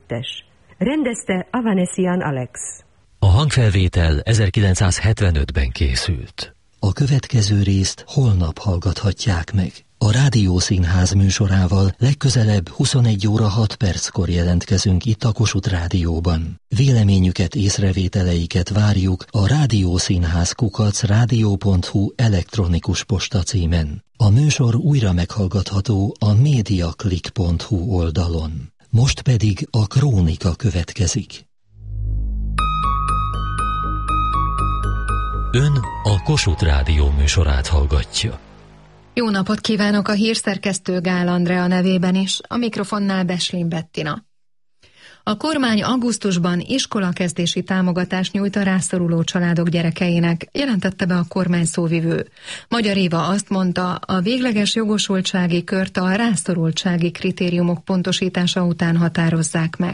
együttes. Rendezte Avanesian Alex. A hangfelvétel 1975-ben készült. A következő részt holnap hallgathatják meg. A Rádiószínház műsorával legközelebb 21 óra 6 perckor jelentkezünk itt a Kossuth Rádióban. Véleményüket, észrevételeiket várjuk a rádiószínház@radio.hu elektronikus postacímen. A műsor újra meghallgatható a mediaclick.hu oldalon. Most pedig a Krónika következik. Ön a Kossuth Rádió műsorát hallgatja. Jó napot kívánok a hírszerkesztő Gál Andrea nevében is, a mikrofonnál Beslin Bettina. A kormány augusztusban iskolakezdési támogatást nyújt a rászoruló családok gyerekeinek, jelentette be a kormány szóvivő. Magyar Éva azt mondta, a végleges jogosultsági kört a rászorultsági kritériumok pontosítása után határozzák meg.